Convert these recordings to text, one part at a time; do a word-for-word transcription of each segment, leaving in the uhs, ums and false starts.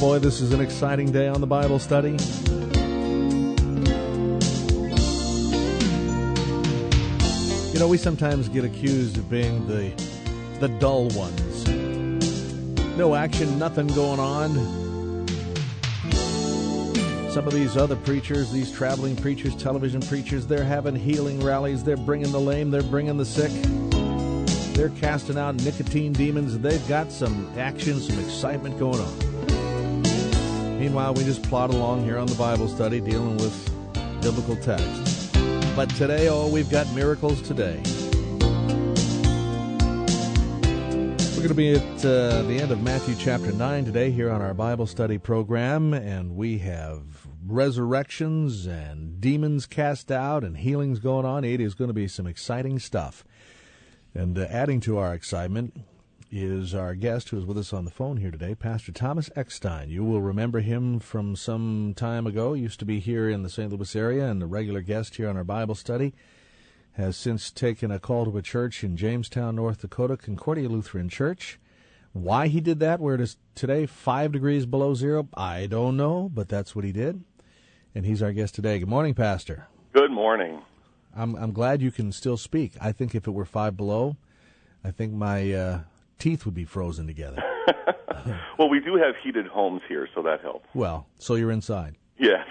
Boy, this is an exciting day on the Bible study. You know, we sometimes get accused of being the the dull ones. No action, nothing going on. Some of these other preachers, these traveling preachers, television preachers, they're having healing rallies. They're bringing the lame. They're bringing the sick. They're casting out nicotine demons. They've got some action, some excitement going on. Meanwhile, we just plod along here on the Bible study dealing with biblical texts. But today, oh, we've got miracles today. We're going to be at uh, the end of Matthew chapter nine today here on our Bible study program, and we have resurrections and demons cast out and healings going on. It is going to be some exciting stuff. And uh, adding to our excitement is our guest who is with us on the phone here today, Pastor Thomas Eckstein. You will remember him from some time ago. He used to be here in the Saint Louis area and a regular guest here on our Bible study. Has since taken a call to a church in Jamestown, North Dakota, Concordia Lutheran Church. Why he did that, where it is today five degrees below zero, I don't know, but that's what he did. And he's our guest today. Good morning, Pastor. Good morning. I'm I'm glad you can still speak. I think if it were five below, I think my uh, teeth would be frozen together. Well, we do have heated homes here, so that helps. Well, so you're inside. Yes.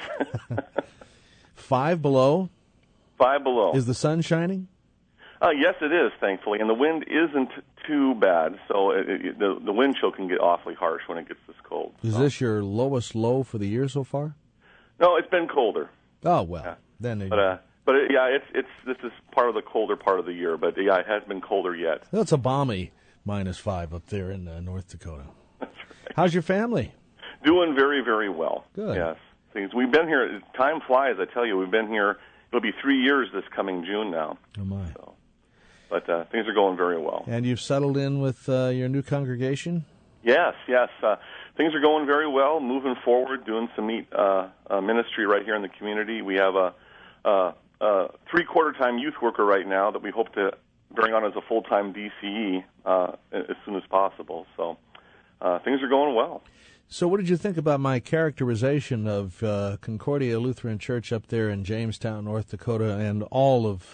Five below? Five below. Is the sun shining? Uh, yes, it is, thankfully, and the wind isn't too bad, so it, it, the, the wind chill can get awfully harsh when it gets this cold. Is so. this your lowest low for the year so far? No, it's been colder. Oh, well, yeah. then... It, but, uh, But it, yeah, it's it's this is part of the colder part of the year. But yeah, it has been colder yet. It's a balmy minus five up there in uh, North Dakota. That's right. How's your family? Doing very, very well. Good. Yes, things we've been here. Time flies. I tell you, we've been here. It'll be three years this coming June now. Oh my! So, but uh, things are going very well. And you've settled in with uh, your new congregation? Yes, yes. Uh, things are going very well. Moving forward, doing some neat uh, uh, ministry right here in the community. We have a. Uh, Uh, three-quarter time youth worker right now that we hope to bring on as a full-time D C E uh, as soon as possible. So uh, things are going well. So what did you think about my characterization of uh, Concordia Lutheran Church up there in Jamestown, North Dakota, and all of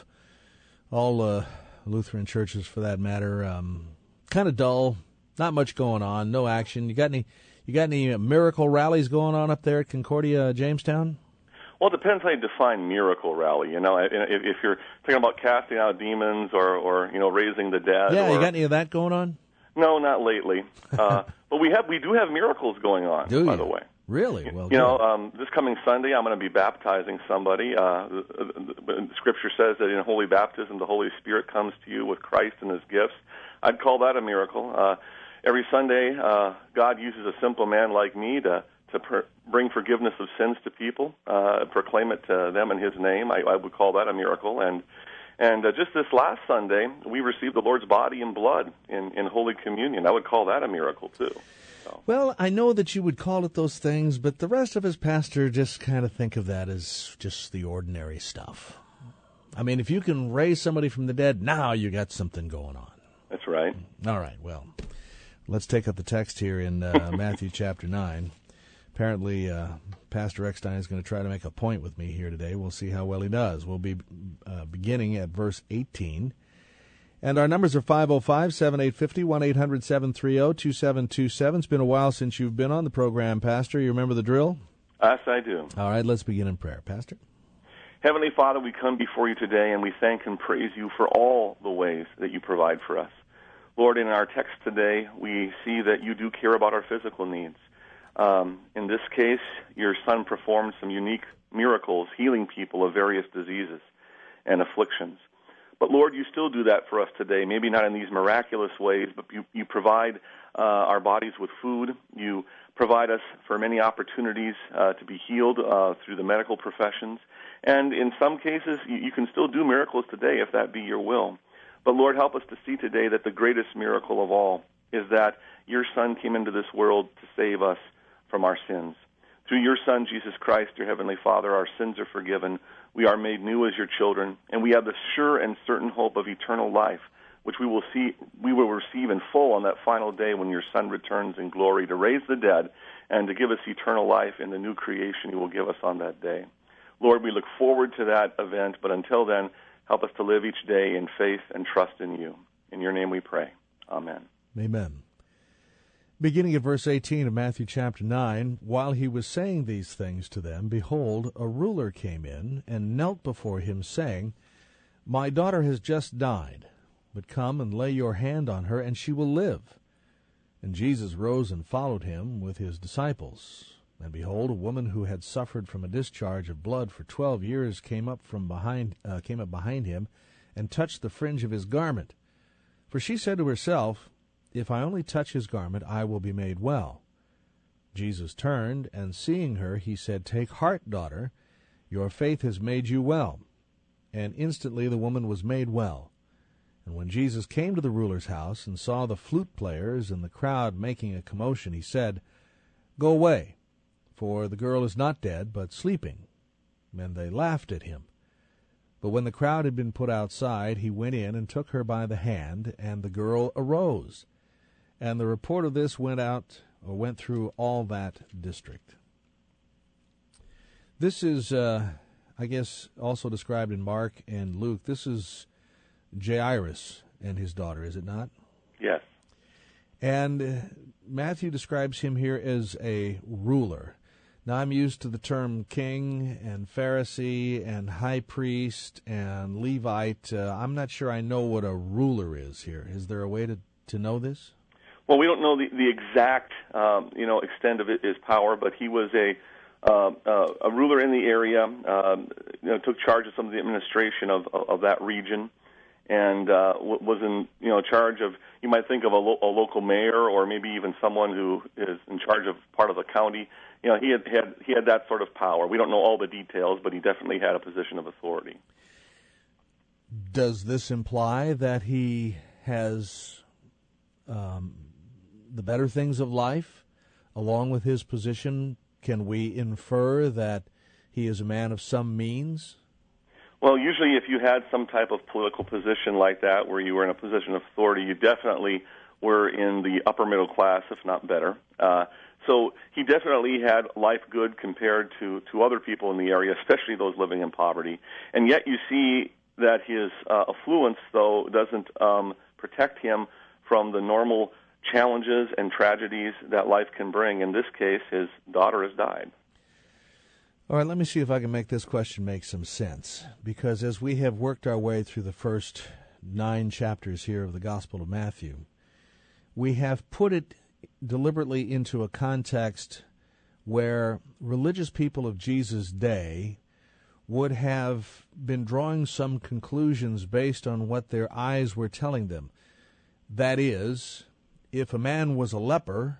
all uh, Lutheran churches for that matter? Um, kind of dull, not much going on, no action. You got any? You got any miracle rallies going on up there at Concordia Jamestown? Well, it depends how you define miracle rally. You know, if, if you're thinking about casting out demons or, or you know, raising the dead. Yeah, or, you got any of that going on? No, not lately. Uh, but we have we do have miracles going on. Do by you? the way. Really? Well, you know, um, this coming Sunday, I'm going to be baptizing somebody. Uh, the, the, the Scripture says that in holy baptism, the Holy Spirit comes to you with Christ and His gifts. I'd call that a miracle. Uh, every Sunday, uh, God uses a simple man like me to. to per, bring forgiveness of sins to people, uh, proclaim it to them in His name. I, I would call that a miracle. And and uh, just this last Sunday, we received the Lord's body and blood in, in Holy Communion. I would call that a miracle, too. So. Well, I know that you would call it those things, but the rest of us, Pastor, just kind of think of that as just the ordinary stuff. I mean, if you can raise somebody from the dead, now you got something going on. That's right. All right, well, let's take up the text here in uh, Matthew chapter nine. Apparently, uh, Pastor Eckstein is going to try to make a point with me here today. We'll see how well he does. We'll be uh, beginning at verse eighteen. And our numbers are five oh five, seven eight five oh, one eight hundred, seven three oh, two seven two seven. It's been a while since you've been on the program, Pastor. You remember the drill? Yes, I do. All right, let's begin in prayer. Pastor? Heavenly Father, we come before you today, and we thank and praise you for all the ways that you provide for us. Lord, in our text today, we see that you do care about our physical needs. Um, in this case, your Son performed some unique miracles, healing people of various diseases and afflictions. But Lord, you still do that for us today, maybe not in these miraculous ways, but you, you provide uh, our bodies with food. You provide us for many opportunities uh, to be healed uh, through the medical professions. And in some cases, you, you can still do miracles today if that be your will. But Lord, help us to see today that the greatest miracle of all is that your Son came into this world to save us from our sins. Through your Son, Jesus Christ, your Heavenly Father, our sins are forgiven. We are made new as your children, and we have the sure and certain hope of eternal life which we will see, we will receive in full on that final day when your Son returns in glory to raise the dead and to give us eternal life in the new creation you will give us on that day. Lord, we look forward to that event, but until then, help us to live each day in faith and trust in you. In your name we pray. Amen. Amen. Beginning at verse eighteen of Matthew chapter nine, while he was saying these things to them, behold, a ruler came in and knelt before him, saying, My daughter has just died, but come and lay your hand on her, and she will live. And Jesus rose and followed him with his disciples. And behold, a woman who had suffered from a discharge of blood for twelve years came up from behind, uh, came up behind him, and touched the fringe of his garment. For she said to herself, If I only touch his garment, I will be made well. Jesus turned, and seeing her, he said, Take heart, daughter, your faith has made you well. And instantly the woman was made well. And when Jesus came to the ruler's house and saw the flute players and the crowd making a commotion, he said, Go away, for the girl is not dead, but sleeping. And they laughed at him. But when the crowd had been put outside, he went in and took her by the hand, and the girl arose. And the report of this went out, or went through all that district. This is, uh, I guess, also described in Mark and Luke. This is Jairus and his daughter, is it not? Yes. And uh, Matthew describes him here as a ruler. Now, I'm used to the term king and Pharisee and high priest and Levite. Uh, I'm not sure I know what a ruler is here. Is there a way to, to know this? Well, we don't know the, the exact, um, you know, extent of his power, but he was a uh, uh, a ruler in the area. Um, you know, took charge of some of the administration of of, of that region, and uh, was in you know charge of. You might think of a, lo- a local mayor, or maybe even someone who is in charge of part of the county. You know, he had, had he had that sort of power. We don't know all the details, but he definitely had a position of authority. Does this imply that he has um, the better things of life, along with his position? Can we infer that he is a man of some means? Well, usually if you had some type of political position like that, where you were in a position of authority, you definitely were in the upper middle class, if not better. Uh, so he definitely had life good compared to, to other people in the area, especially those living in poverty. And yet you see that his uh, affluence, though, doesn't um, protect him from the normal challenges and tragedies that life can bring. In this case, his daughter has died. All right, let me see if I can make this question make some sense. Because as we have worked our way through the first nine chapters here of the Gospel of Matthew, we have put it deliberately into a context where religious people of Jesus' day would have been drawing some conclusions based on what their eyes were telling them. That is, if a man was a leper,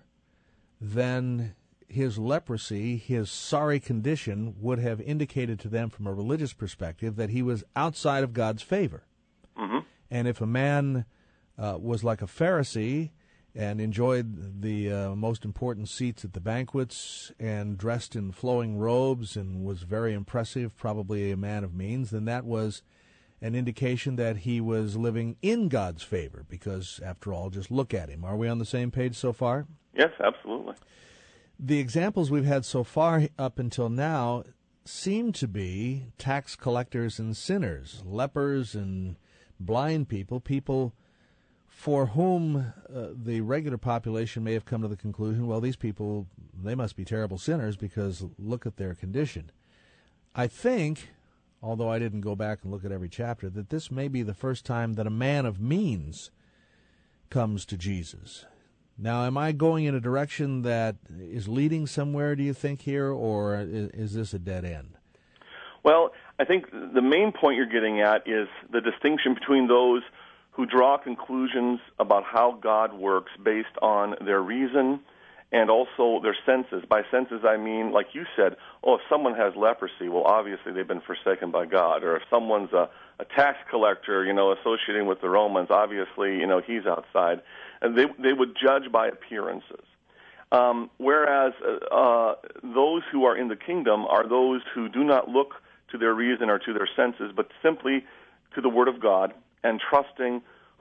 then his leprosy, his sorry condition, would have indicated to them from a religious perspective that he was outside of God's favor. Mm-hmm. And if a man uh, was like a Pharisee and enjoyed the uh, most important seats at the banquets and dressed in flowing robes and was very impressive, probably a man of means, then that was an indication that he was living in God's favor because, after all, just look at him. Are we on the same page so far? Yes, absolutely. The examples we've had so far up until now seem to be tax collectors and sinners, lepers and blind people, people for whom uh, the regular population may have come to the conclusion, well, these people, they must be terrible sinners because look at their condition. I think, although I didn't go back and look at every chapter, that this may be the first time that a man of means comes to Jesus. Now, am I going in a direction that is leading somewhere, do you think, here, or is, is this a dead end? Well, I think the main point you're getting at is the distinction between those who draw conclusions about how God works based on their reason and also their senses. By senses, I mean, like you said, oh, if someone has leprosy, well, obviously they've been forsaken by God. Or if someone's a, a tax collector, you know, associating with the Romans, obviously, you know, he's outside. And they they would judge by appearances. Um, whereas uh, uh, those who are in the kingdom are those who do not look to their reason or to their senses, but simply to the Word of God and trusting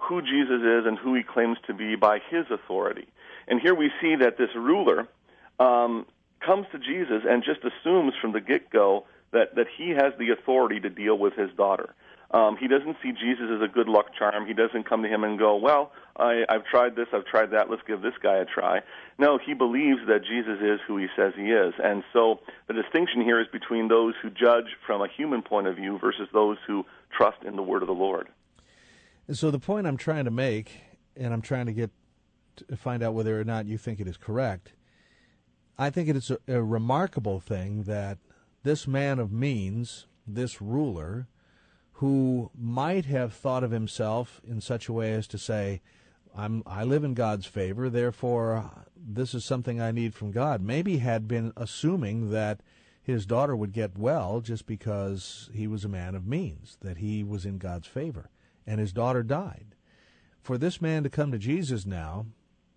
who Jesus is and who he claims to be by his authority. And here we see that this ruler um, comes to Jesus and just assumes from the get-go that, that he has the authority to deal with his daughter. Um, he doesn't see Jesus as a good luck charm. He doesn't come to him and go, well, I, I've tried this, I've tried that, let's give this guy a try. No, he believes that Jesus is who he says he is. And so the distinction here is between those who judge from a human point of view versus those who trust in the word of the Lord. And so the point I'm trying to make, and I'm trying to get to find out whether or not you think it is correct, I think it is a, a remarkable thing that this man of means, this ruler, who might have thought of himself in such a way as to say, I'm, I live in God's favor, therefore this is something I need from God, maybe had been assuming that his daughter would get well just because he was a man of means, that he was in God's favor, and his daughter died. For this man to come to Jesus now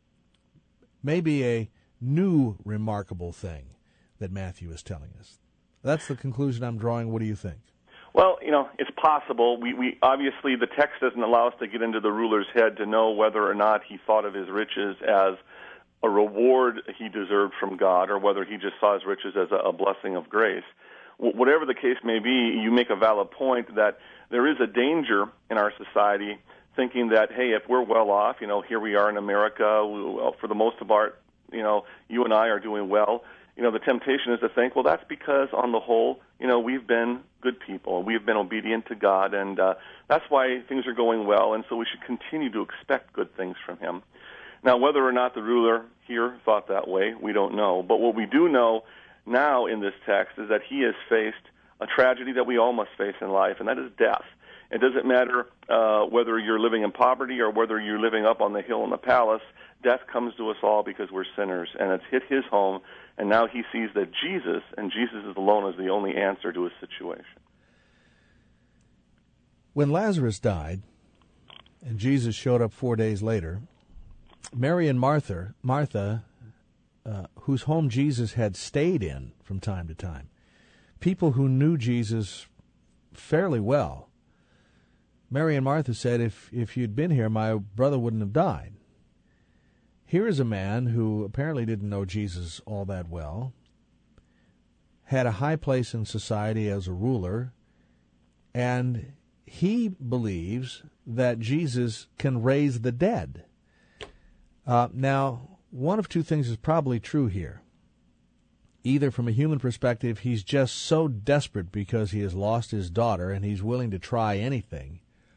may be a new remarkable thing that Matthew is telling us. That's the conclusion I'm drawing. What do you think? Well, you know, it's possible. We, we obviously, the text doesn't allow us to get into the ruler's head to know whether or not he thought of his riches as a reward he deserved from God or whether he just saw his riches as a, a blessing of grace. W- whatever the case may be, you make a valid point that there is a danger in our society thinking that, hey, if we're well off, you know, here we are in America, we, well, for the most part, you know, you and I are doing well. You know, the temptation is to think, well, that's because on the whole, you know, we've been good people. We've been obedient to God, and uh, that's why things are going well, and so we should continue to expect good things from him. Now, whether or not the ruler here thought that way, we don't know. But what we do know now in this text is that he has faced a tragedy that we all must face in life, and that is death. It doesn't matter uh, whether you're living in poverty or whether you're living up on the hill in the palace. Death comes to us all because we're sinners, and it's hit his home, and now he sees that Jesus, and Jesus is alone, is the only answer to his situation. When Lazarus died, and Jesus showed up four days later, Mary and Martha, Martha, uh, whose home Jesus had stayed in from time to time, people who knew Jesus fairly well, Mary and Martha said, if, if you'd been here, my brother wouldn't have died. Here is a man who apparently didn't know Jesus all that well, had a high place in society as a ruler, and he believes that Jesus can raise the dead. Uh, now, one of two things is probably true here. Either from a human perspective, he's just so desperate because he has lost his daughter and he's willing to try anything,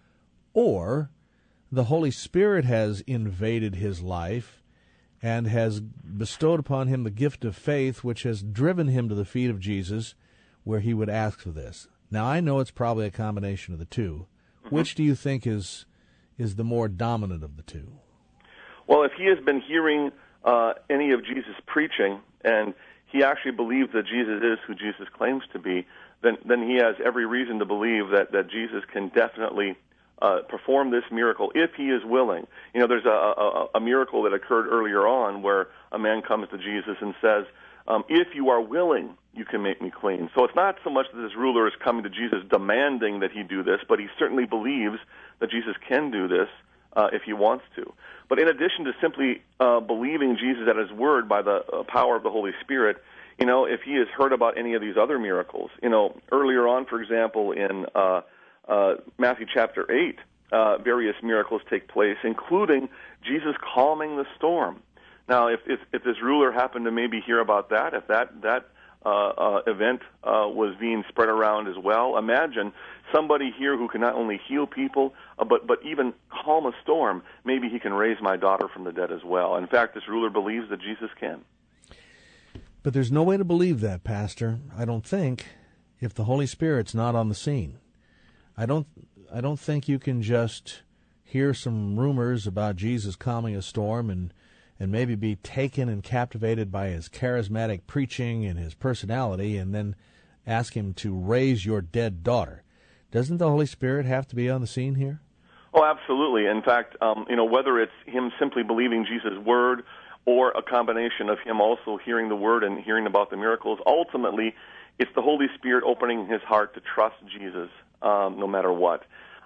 or the Holy Spirit has invaded his life and has bestowed upon him the gift of faith, which has driven him to the feet of Jesus, where he would ask for this. Now, I know it's probably a combination of the two. Mm-hmm. Which do you think is is the more dominant of the two? Well, if he has been hearing uh, any of Jesus' preaching, and he actually believes that Jesus is who Jesus claims to be, then, then he has every reason to believe that, that Jesus can definitely Uh, perform this miracle if he is willing. You know, there's a, a, a miracle that occurred earlier on where a man comes to Jesus and says, um, if you are willing, you can make me clean. So it's not so much that this ruler is coming to Jesus demanding that he do this, but he certainly believes that Jesus can do this uh, if he wants to. But in addition to simply uh, believing Jesus at his word by the uh, power of the Holy Spirit, you know, if he has heard about any of these other miracles, you know, earlier on, for example, in uh, Uh, Matthew chapter eight, uh, various miracles take place, including Jesus calming the storm. Now, if, if, if this ruler happened to maybe hear about that, if that, that uh, uh, event uh, was being spread around as well, imagine somebody here who can not only heal people, uh, but, but even calm a storm. Maybe he can raise my daughter from the dead as well. In fact, this ruler believes that Jesus can. But there's no way to believe that, Pastor, I don't think, if the Holy Spirit's not on the scene. I don't I don't think you can just hear some rumors about Jesus calming a storm and, and maybe be taken and captivated by his charismatic preaching and his personality and then ask him to raise your dead daughter. Doesn't the Holy Spirit have to be on the scene here? Oh, absolutely. In fact, um, you know, whether it's him simply believing Jesus' word or a combination of him also hearing the word and hearing about the miracles, ultimately it's the Holy Spirit opening his heart to trust Jesus. Um, no matter what.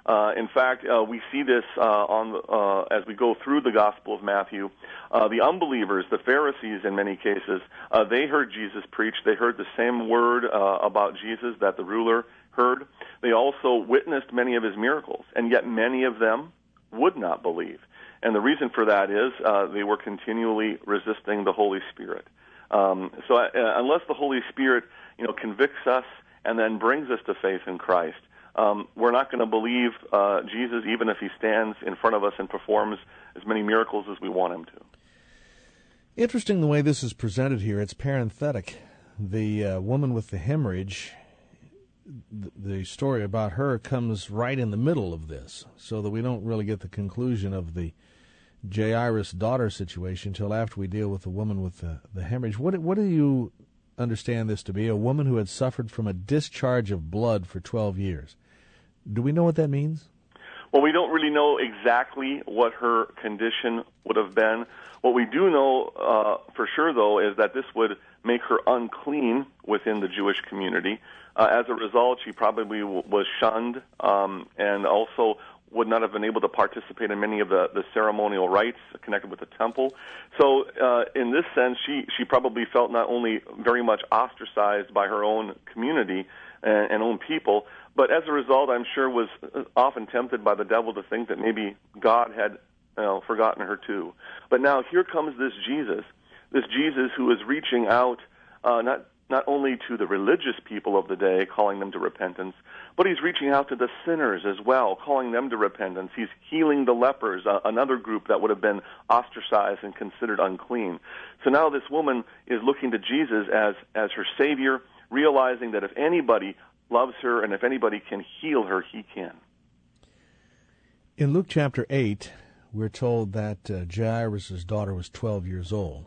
Uh, in fact, uh, we see this uh, on uh, as we go through the Gospel of Matthew. Uh, the unbelievers, the Pharisees in many cases, uh, they heard Jesus preach. They heard the same word uh, about Jesus that the ruler heard. They also witnessed many of his miracles, and yet many of them would not believe. And the reason for that is uh, they were continually resisting the Holy Spirit. Um, so uh, unless the Holy Spirit, you know, convicts us and then brings us to faith in Christ, Um, we're not going to believe uh, Jesus even if he stands in front of us and performs as many miracles as we want him to. Interesting the way this is presented here. It's parenthetic. The uh, woman with the hemorrhage, th- the story about her comes right in the middle of this, so that we don't really get the conclusion of the Jairus' daughter situation until after we deal with the woman with the, the hemorrhage. What, what do you understand this to be? A woman who had suffered from a discharge of blood for twelve years. Do we know what that means? Well, we don't really know exactly what her condition would have been. What we do know uh, for sure, though, is that this would make her unclean within the Jewish community. Uh, as a result, she probably w- was shunned um, and also would not have been able to participate in many of the, the ceremonial rites connected with the temple. So uh, in this sense, she, she probably felt not only very much ostracized by her own community and, and own people, but as a result, I'm sure was often tempted by the devil to think that maybe God had you know, forgotten her too. But now here comes this Jesus, this Jesus who is reaching out uh, not not only to the religious people of the day, calling them to repentance, but he's reaching out to the sinners as well, calling them to repentance. He's healing the lepers, uh, another group that would have been ostracized and considered unclean. So now this woman is looking to Jesus as, as her Savior, realizing that if anybody loves her and if anybody can heal her, he can. In Luke chapter eight, we're told that uh, Jairus' daughter was twelve years old.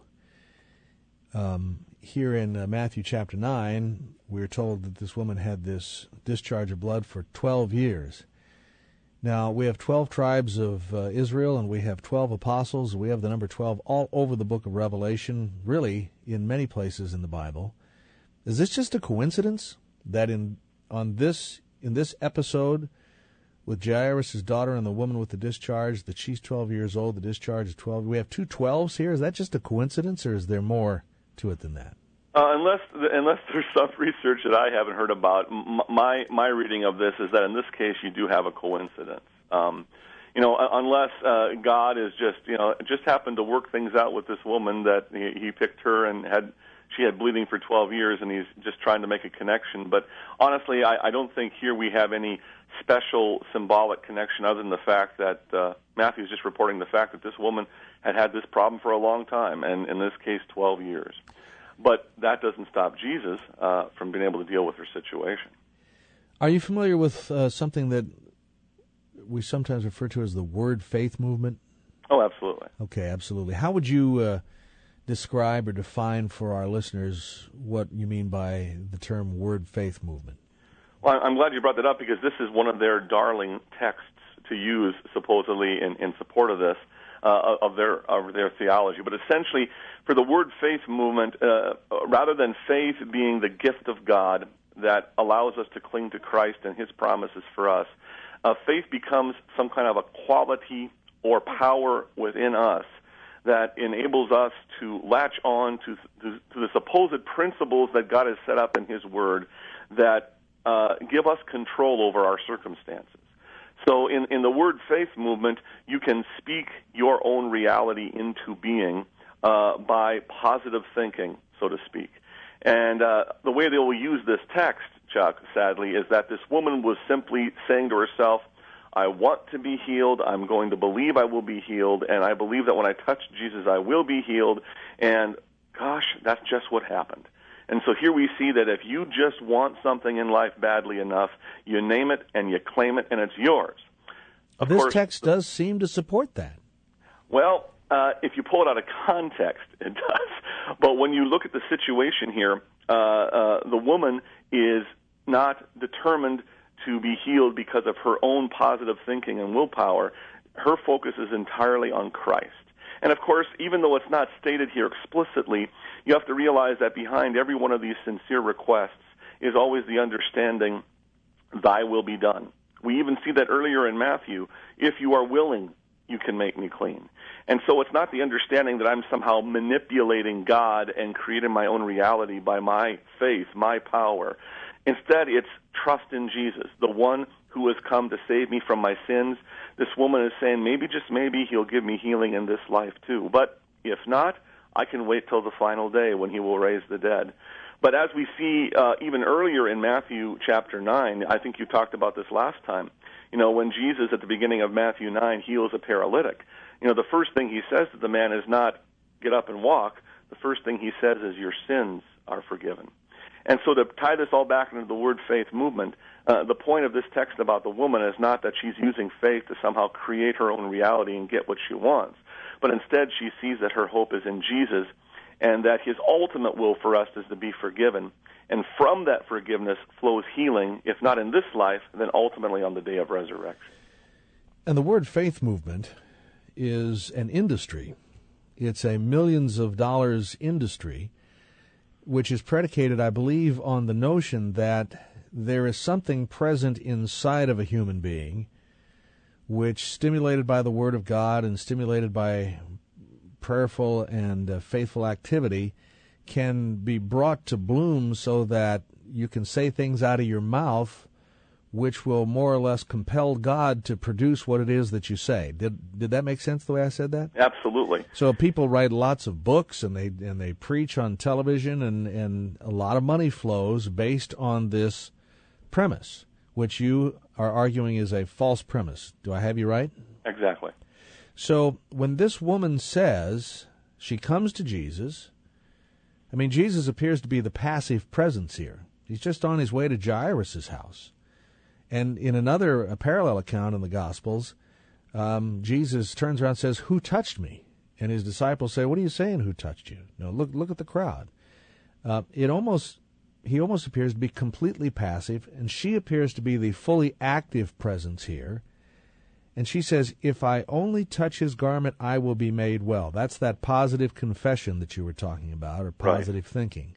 Um, here in uh, Matthew chapter nine, we're told that this woman had this discharge of blood for twelve years. Now, we have twelve tribes of uh, Israel, and we have twelve apostles. We have the number twelve all over the book of Revelation, really in many places in the Bible. Is this just a coincidence that in on this in this episode with Jairus' daughter and the woman with the discharge, that she's twelve years old, the discharge is twelve? We have two twelves here. Is that just a coincidence, or is there more to it than that? Uh, unless unless there's some research that I haven't heard about, M- my my reading of this is that in this case you do have a coincidence. Um, you know, unless uh, God is just you know just happened to work things out with this woman that he, he picked her and had she had bleeding for twelve years, and he's just trying to make a connection. But honestly, I, I don't think here we have any special symbolic connection other than the fact that uh, Matthew's just reporting the fact that this woman had had this problem for a long time, and in this case, twelve years. But that doesn't stop Jesus uh, from being able to deal with her situation. Are you familiar with uh, something that we sometimes refer to as the word faith movement? Oh, absolutely. Okay, absolutely. How would you uh, describe or define for our listeners what you mean by the term word faith movement? Well, I'm glad you brought that up because this is one of their darling texts to use, supposedly, in, in support of this. Uh, of their of their theology. But essentially, for the word faith movement, uh, rather than faith being the gift of God that allows us to cling to Christ and his promises for us, uh, faith becomes some kind of a quality or power within us that enables us to latch on to, to, to the supposed principles that God has set up in his word that uh, give us control over our circumstances. So in, in the word faith movement, you can speak your own reality into being uh, by positive thinking, so to speak. And uh, the way they will use this text, Chuck, sadly, is that this woman was simply saying to herself, I want to be healed, I'm going to believe I will be healed, and I believe that when I touch Jesus I will be healed, and gosh, that's just what happened. And so here we see that if you just want something in life badly enough, you name it and you claim it and it's yours. Of this course, text does seem to support that. Well, uh, if you pull it out of context, it does. But when you look at the situation here, uh, uh, the woman is not determined to be healed because of her own positive thinking and willpower. Her focus is entirely on Christ. And, of course, even though it's not stated here explicitly, you have to realize that behind every one of these sincere requests is always the understanding, thy will be done. We even see that earlier in Matthew, if you are willing, you can make me clean. And so it's not the understanding that I'm somehow manipulating God and creating my own reality by my faith, my power. Instead, it's trust in Jesus, the one who has come to save me from my sins. This woman is saying, maybe, just maybe, he'll give me healing in this life too. But if not, I can wait till the final day when he will raise the dead. But as we see uh, even earlier in Matthew chapter nine, I think you talked about this last time, you know, when Jesus at the beginning of Matthew nine heals a paralytic, you know, the first thing he says to the man is not, get up and walk. The first thing he says is, your sins are forgiven. And so to tie this all back into the word faith movement, uh, the point of this text about the woman is not that she's using faith to somehow create her own reality and get what she wants, but instead she sees that her hope is in Jesus and that his ultimate will for us is to be forgiven. And from that forgiveness flows healing, if not in this life, then ultimately on the day of resurrection. And the word faith movement is an industry. It's a millions of dollars industry, which is predicated, I believe, on the notion that there is something present inside of a human being which, stimulated by the Word of God and stimulated by prayerful and uh, faithful activity, can be brought to bloom so that you can say things out of your mouth which will more or less compel God to produce what it is that you say. Did did that make sense the way I said that? Absolutely. So people write lots of books and they and they preach on television, and, and a lot of money flows based on this premise, which you are arguing is a false premise. Do I have you right? Exactly. So when this woman says she comes to Jesus, I mean, Jesus appears to be the passive presence here. He's just on his way to Jairus' house. And in another a parallel account in the Gospels, um, Jesus turns around and says, who touched me? And his disciples say, what are you saying, who touched you? No, look look at the crowd. Uh, it almost He almost appears to be completely passive, and she appears to be the fully active presence here. And she says, if I only touch his garment, I will be made well. That's that positive confession that you were talking about, or positive right. thinking.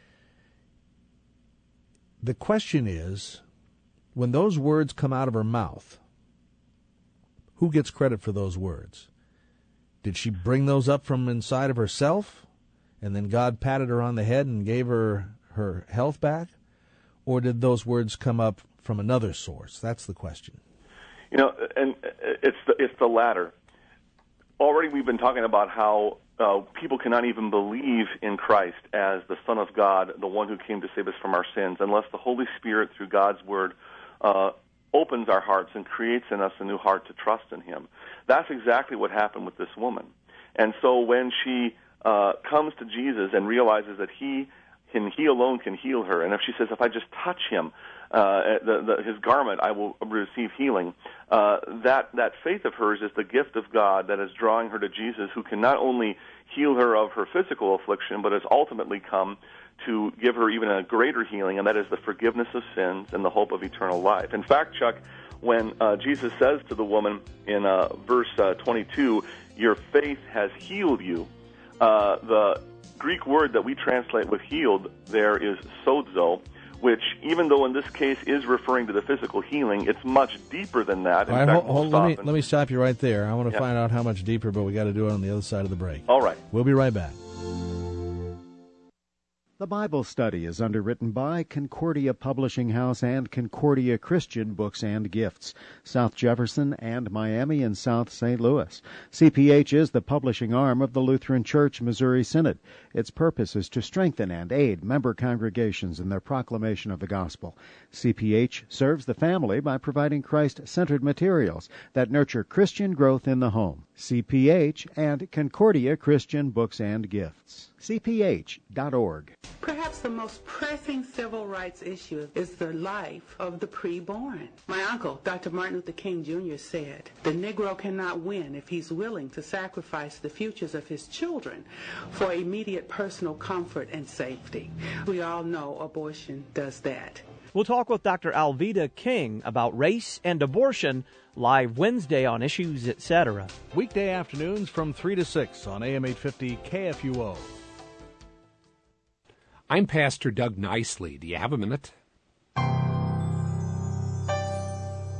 The question is, when those words come out of her mouth, who gets credit for those words? Did she bring those up from inside of herself, and then God patted her on the head and gave her her health back? Or did those words come up from another source? That's the question. You know, and it's the, it's the latter. Already we've been talking about how uh, people cannot even believe in Christ as the Son of God, the one who came to save us from our sins, unless the Holy Spirit, through God's Word, uh, opens our hearts and creates in us a new heart to trust in him. That's exactly what happened with this woman. And so when she uh, comes to Jesus and realizes that he can, he alone can heal her, and if she says, if I just touch him, uh, the, the, his garment, I will receive healing, uh, that, that faith of hers is the gift of God that is drawing her to Jesus, who can not only heal her of her physical affliction, but has ultimately come to give her even a greater healing, and that is the forgiveness of sins and the hope of eternal life. In fact, Chuck, when uh, Jesus says to the woman in uh, verse uh, twenty-two, your faith has healed you, uh, the Greek word that we translate with healed there is sozo, which, even though in this case is referring to the physical healing, it's much deeper than that. In All right, fact, hold, hold, let, me, let me stop you right there. I want to yeah. find out how much deeper, but we got to do it on the other side of the break. All right. We'll be right back. The Bible Study is underwritten by Concordia Publishing House and Concordia Christian Books and Gifts, South Jefferson and Miami and South Saint Louis. C P H is the publishing arm of the Lutheran Church Missouri Synod. Its purpose is to strengthen and aid member congregations in their proclamation of the gospel. C P H serves the family by providing Christ-centered materials that nurture Christian growth in the home. C P H and Concordia Christian Books and Gifts. C P H dot org. Perhaps the most pressing civil rights issue is the life of the preborn. My uncle, Doctor Martin Luther King Junior said, the Negro cannot win if he's willing to sacrifice the futures of his children for immediate personal comfort and safety. We all know abortion does that. We'll talk with Doctor Alveda King about race and abortion live Wednesday on Issues, et cetera. Weekday afternoons from three to six on A M eight fifty K F U O. I'm Pastor Doug Nicely. Do you have a minute?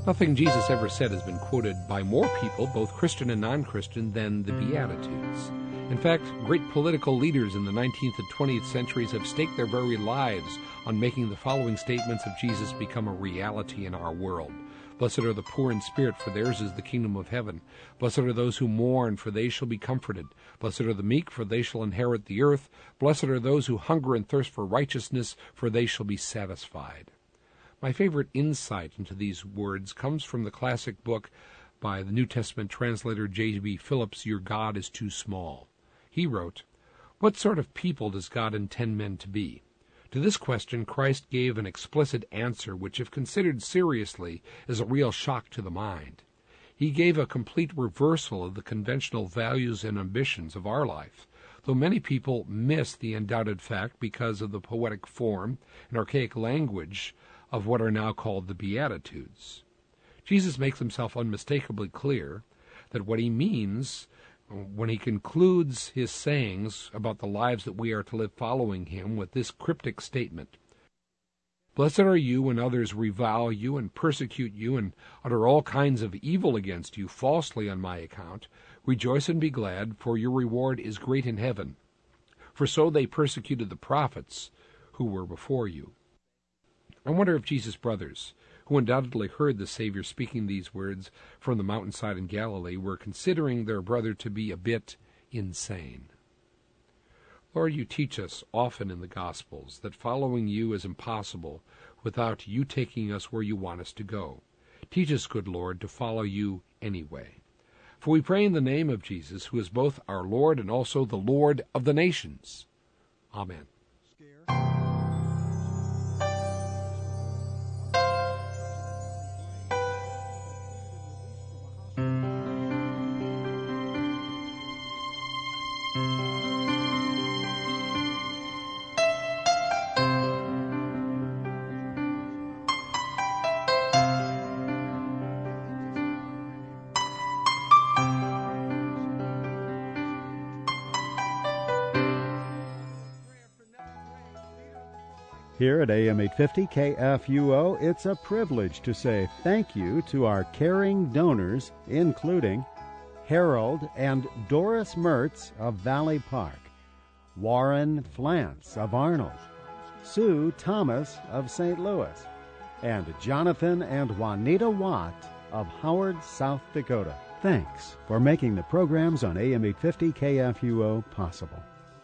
Nothing Jesus ever said has been quoted by more people, both Christian and non-Christian, than the Beatitudes. In fact, great political leaders in the nineteenth and twentieth centuries have staked their very lives on making the following statements of Jesus become a reality in our world. Blessed are the poor in spirit, for theirs is the kingdom of heaven. Blessed are those who mourn, for they shall be comforted. Blessed are the meek, for they shall inherit the earth. Blessed are those who hunger and thirst for righteousness, for they shall be satisfied. My favorite insight into these words comes from the classic book by the New Testament translator J B Phillips, Your God is Too Small. He wrote, "What sort of people does God intend men to be?" To this question, Christ gave an explicit answer which, if considered seriously, is a real shock to the mind. He gave a complete reversal of the conventional values and ambitions of our life, though many people miss the undoubted fact because of the poetic form and archaic language of what are now called the Beatitudes. Jesus makes himself unmistakably clear that what he means when he concludes his sayings about the lives that we are to live following him with this cryptic statement: "Blessed are you when others revile you and persecute you and utter all kinds of evil against you falsely on my account. Rejoice and be glad, for your reward is great in heaven. For so they persecuted the prophets who were before you." I wonder if Jesus' brothers, who undoubtedly heard the Savior speaking these words from the mountainside in Galilee, were considering their brother to be a bit insane. Lord, you teach us often in the Gospels that following you is impossible without you taking us where you want us to go. Teach us, good Lord, to follow you anyway. For we pray in the name of Jesus, who is both our Lord and also the Lord of the nations. Amen. Here at A M eight fifty K F U O, it's a privilege to say thank you to our caring donors, including Harold and Doris Mertz of Valley Park, Warren Flantz of Arnold, Sue Thomas of Saint Louis, and Jonathan and Juanita Watt of Howard, South Dakota. Thanks for making the programs on A M eight fifty K F U O possible.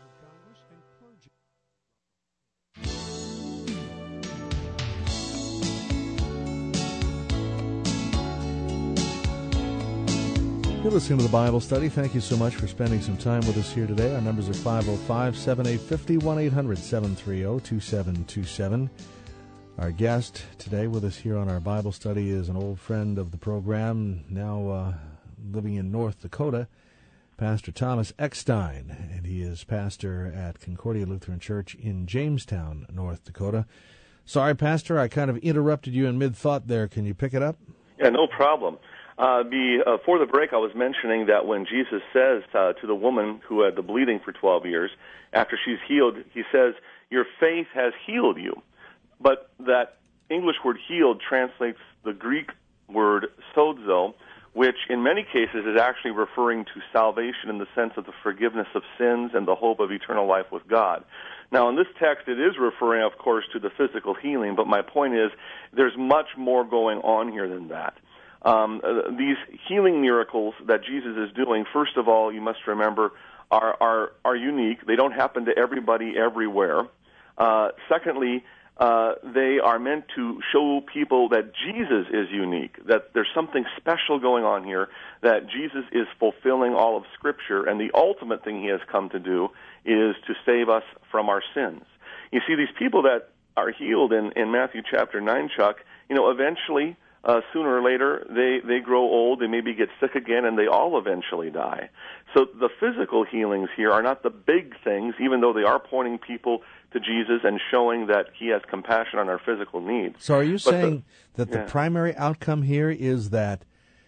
You're listening to the Bible Study. Thank you so much for spending some time with us here today. Our numbers are five oh five, seven eight five oh, one eight hundred, seven three oh, two seven two seven. Our guest today with us here on our Bible Study is an old friend of the program, now uh, living in North Dakota, Pastor Thomas Eckstein, and he is pastor at Concordia Lutheran Church in Jamestown, North Dakota. Sorry, Pastor, I kind of interrupted you in mid-thought there. Can you pick it up? Yeah, no problem. Uh, before the break, I was mentioning that when Jesus says uh, to the woman who had the bleeding for twelve years, after she's healed, he says, "Your faith has healed you." But that English word healed translates the Greek word sozo, which in many cases is actually referring to salvation in the sense of the forgiveness of sins and the hope of eternal life with God. Now, in this text, it is referring, of course, to the physical healing, but my point is there's much more going on here than that. Um, uh, these healing miracles that Jesus is doing, first of all, you must remember, are are, are unique. They don't happen to everybody everywhere. Uh, secondly, uh, they are meant to show people that Jesus is unique, that there's something special going on here, that Jesus is fulfilling all of Scripture, and the ultimate thing he has come to do is to save us from our sins. You see, these people that are healed in, in Matthew chapter nine, Chuck, you know, eventually, Uh, sooner or later, they, they grow old, they maybe get sick again, and they all eventually die. So the physical healings here are not the big things, even though they are pointing people to Jesus and showing that he has compassion on our physical needs. So are you but saying the, that yeah. the primary outcome here is that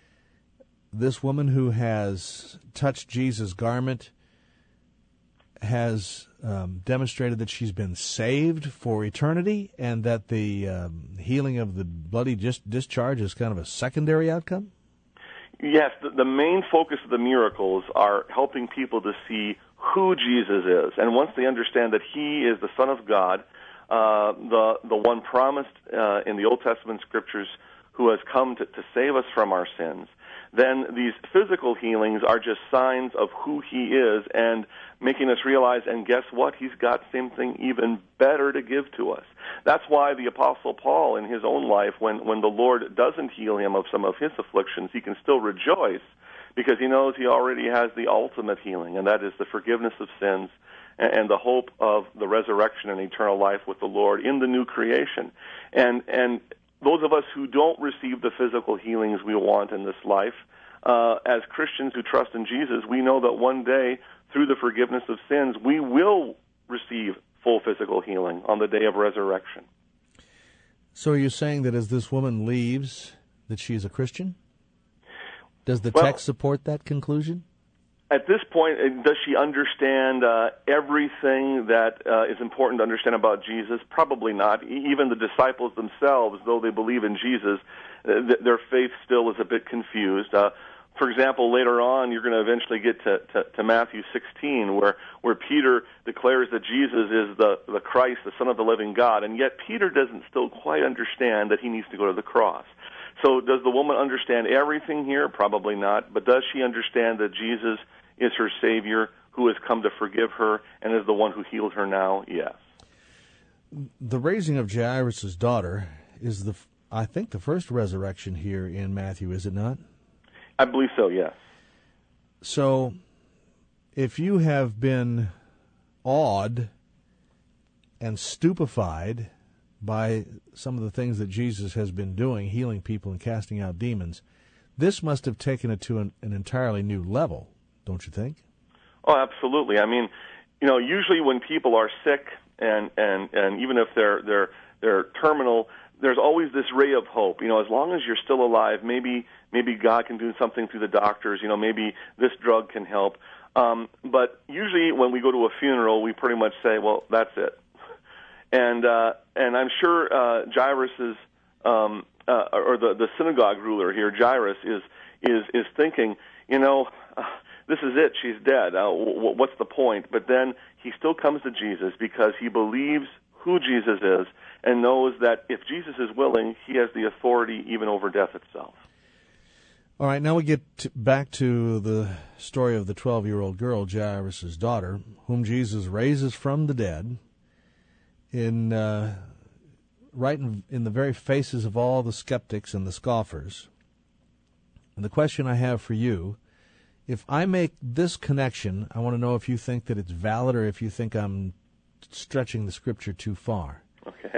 this woman who has touched Jesus' garment has um, demonstrated that she's been saved for eternity, and that the um, healing of the bloody dis- discharge is kind of a secondary outcome? Yes, the, the main focus of the miracles are helping people to see who Jesus is. And once they understand that he is the Son of God, uh, the the one promised uh, in the Old Testament Scriptures who has come to, to save us from our sins, then these physical healings are just signs of who he is and making us realize, and guess what? He's got something even better to give to us. That's why the Apostle Paul, in his own life, when, when the Lord doesn't heal him of some of his afflictions, he can still rejoice because he knows he already has the ultimate healing, and that is the forgiveness of sins and, and the hope of the resurrection and eternal life with the Lord in the new creation. And, and those of us who don't receive the physical healings we want in this life, uh, as Christians who trust in Jesus, we know that one day, through the forgiveness of sins, we will receive full physical healing on the day of resurrection. So are you saying that as this woman leaves, that she's a Christian? Does the Well, text support that conclusion? At this point, does she understand uh, everything that uh, is important to understand about Jesus? Probably not. Even the disciples themselves, though they believe in Jesus, uh, th- their faith still is a bit confused. Uh, for example, later on, you're going to eventually get to, to, to Matthew sixteen, where, where Peter declares that Jesus is the, the Christ, the Son of the living God, and yet Peter doesn't still quite understand that he needs to go to the cross. So does the woman understand everything here? Probably not. But does she understand that Jesus is her Savior, who has come to forgive her, and is the one who healed her now? Yes. The raising of Jairus' daughter is, the, I think, the first resurrection here in Matthew, is it not? I believe so, yes. So if you have been awed and stupefied by some of the things that Jesus has been doing, healing people and casting out demons, this must have taken it to an, an entirely new level, don't you think? Oh, absolutely. I mean, you know, usually when people are sick and, and, and even if they're they're they're terminal, there's always this ray of hope. You know, as long as you're still alive, maybe maybe God can do something through the doctors. You know, maybe this drug can help. Um, but usually when we go to a funeral, we pretty much say, well, that's it. And uh, and I'm sure uh, Jairus's um, uh, or the the synagogue ruler here, Jairus, is is is thinking, you know, uh, this is it. She's dead. Uh, w- what's the point? But then he still comes to Jesus because he believes who Jesus is and knows that if Jesus is willing, he has the authority even over death itself. All right, now we get to, back to the story of the twelve-year-old girl, Jairus' daughter, whom Jesus raises from the dead in uh, right in, in the very faces of all the skeptics and the scoffers. And the question I have for you, if I make this connection, I want to know if you think that it's valid or if you think I'm stretching the Scripture too far. Okay.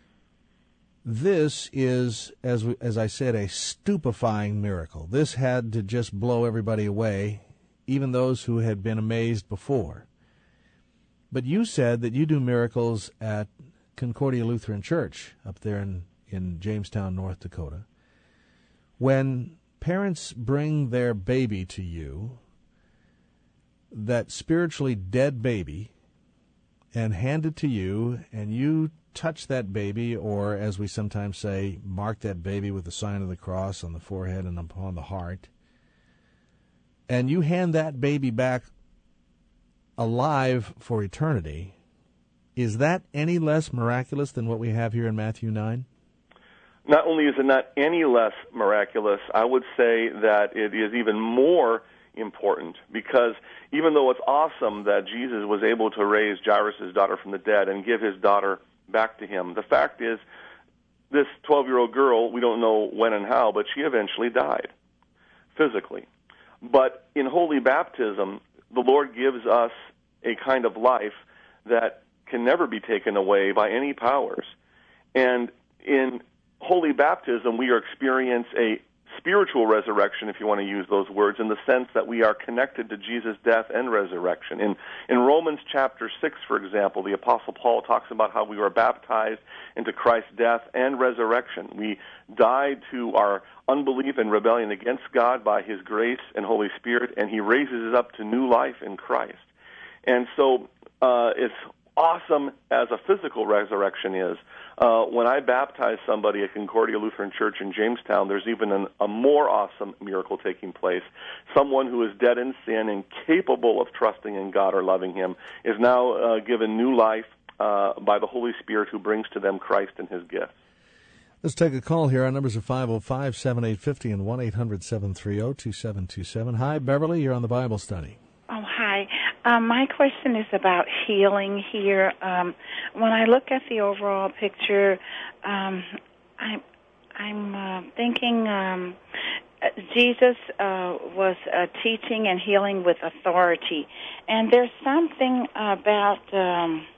This is, as we, as I said, a stupefying miracle. This had to just blow everybody away, even those who had been amazed before. But you said that you do miracles at Concordia Lutheran Church up there in, in Jamestown, North Dakota. When parents bring their baby to you, that spiritually dead baby, and hand it to you, and you touch that baby, or as we sometimes say, mark that baby with the sign of the cross on the forehead and upon the heart, and you hand that baby back alive for eternity, is that any less miraculous than what we have here in Matthew nine? Not only is it not any less miraculous, I would say that it is even more important, because even though it's awesome that Jesus was able to raise Jairus' daughter from the dead and give his daughter back to him, the fact is this twelve-year-old girl, we don't know when and how, but she eventually died physically. But in holy baptism, the Lord gives us a kind of life that can never be taken away by any powers. And in holy baptism, we are experience a spiritual resurrection, if you want to use those words, in the sense that we are connected to Jesus' death and resurrection. In, in Romans chapter six, for example, the Apostle Paul talks about how we were baptized into Christ's death and resurrection. We died to our unbelief and rebellion against God by his grace and Holy Spirit, and he raises us up to new life in Christ. And so uh, it's awesome as a physical resurrection is. Uh, when I baptize somebody at Concordia Lutheran Church in Jamestown, there's even an, a more awesome miracle taking place. Someone who is dead in sin and capable of trusting in God or loving Him is now uh, given new life uh, by the Holy Spirit, who brings to them Christ and His gifts. Let's take a call here. Our numbers are five oh five, seven eight five oh and one eight hundred, seven three oh, two seven two seven. Hi, Beverly. You're on the Bible study. Oh, hi. Um, my question is about healing here. Um, when I look at the overall picture, um, I, I'm uh, thinking um, Jesus uh, was uh, teaching and healing with authority. And there's something about, um,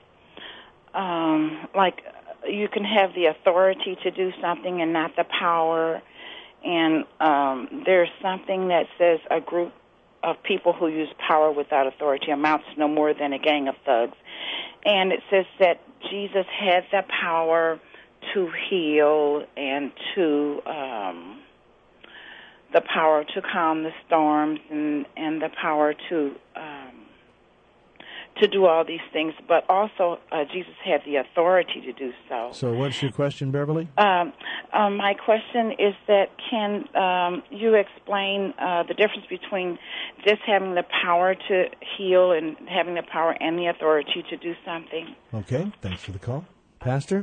um, like, you can have the authority to do something and not the power. And um, there's something that says a group of people who use power without authority amounts to no more than a gang of thugs. And it says that Jesus had the power to heal and to um, the power to calm the storms and, and the power to um, to do all these things, but also uh, Jesus had the authority to do so. So what's your question, Beverly? Um, um, my question is that can um, you explain uh, the difference between just having the power to heal and having the power and the authority to do something? Okay, thanks for the call. Pastor?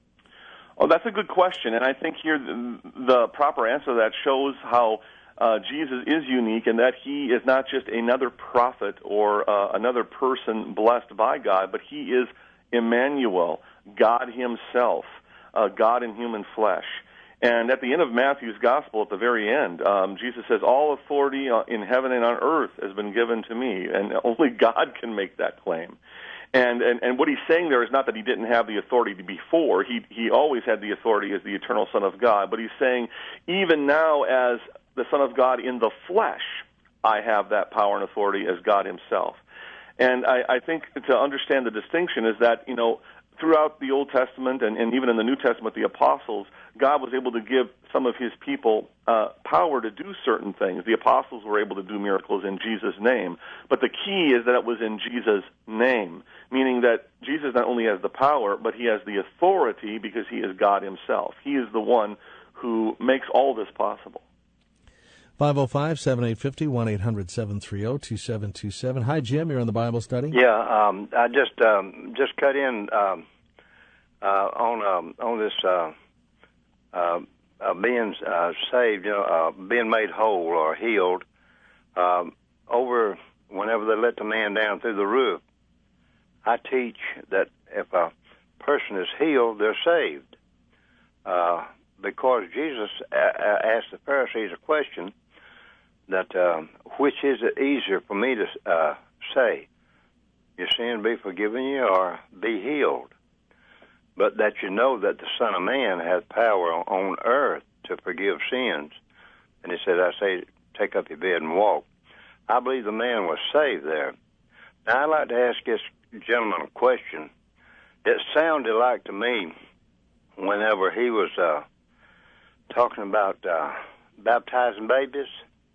Oh, that's a good question, and I think here the, the proper answer to that shows how Uh, Jesus is unique in that He is not just another prophet or uh, another person blessed by God, but He is Emmanuel, God Himself, uh, God in human flesh. And at the end of Matthew's Gospel, at the very end, um, Jesus says, all authority in heaven and on earth has been given to me, and only God can make that claim. And, and and what he's saying there is not that he didn't have the authority before. He he always had the authority as the eternal Son of God. But he's saying, even now as the Son of God in the flesh, I have that power and authority as God Himself. And I, I think to understand the distinction is that, you know, throughout the Old Testament and, and even in the New Testament, the apostles, God was able to give some of His people uh, power to do certain things. The apostles were able to do miracles in Jesus' name. But the key is that it was in Jesus' name, meaning that Jesus not only has the power, but He has the authority because He is God Himself. He is the one who makes all this possible. five oh five, seven eight five oh, one eight hundred, seven three oh, two seven two seven. Hi, Jim. You're on the Bible study. Yeah, um, I just um, just cut in um, uh, on um, on this uh, uh, uh, being uh, saved, you know, uh, being made whole or healed. Um, over whenever they let the man down through the roof, I teach that if a person is healed, they're saved. Uh, because Jesus asked the Pharisees a question that uh, which is it easier for me to uh, say, your sin be forgiven you or be healed? But that you know that the Son of Man has power on earth to forgive sins. And he said, I say, take up your bed and walk. I believe the man was saved there. Now, I'd like to ask this gentleman a question. It sounded like to me, whenever he was uh, talking about uh, baptizing babies,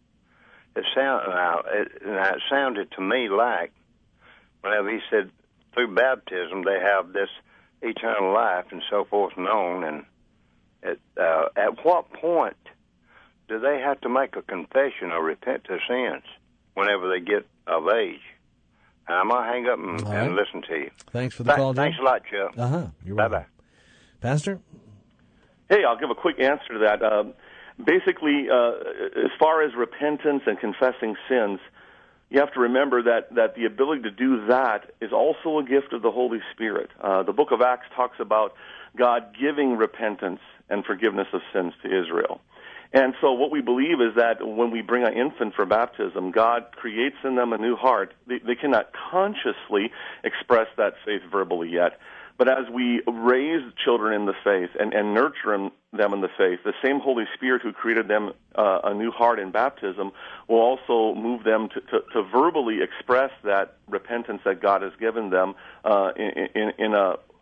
it, sound, uh, it, it sounded to me like whenever he said through baptism they have this eternal life and so forth and on. And it, uh, at what point do they have to make a confession or repent their sins whenever they get of age? I'm going to hang up and, right. and listen to you. Thanks for the Th- call, Jim. Thanks a lot, Chuck. Uh-huh. You're Bye-bye. welcome. Pastor? Hey, I'll give a quick answer to that. Um, basically, uh, as far as repentance and confessing sins, you have to remember that, that the ability to do that is also a gift of the Holy Spirit. Uh, the book of Acts talks about God giving repentance and forgiveness of sins to Israel. And so what we believe is that when we bring an infant for baptism, God creates in them a new heart. They, they cannot consciously express that faith verbally yet. But as we raise children in the faith and, and nurture them in the faith, the same Holy Spirit who created them uh, a new heart in baptism will also move them to, to, to verbally express that repentance that God has given them uh, in, in, in a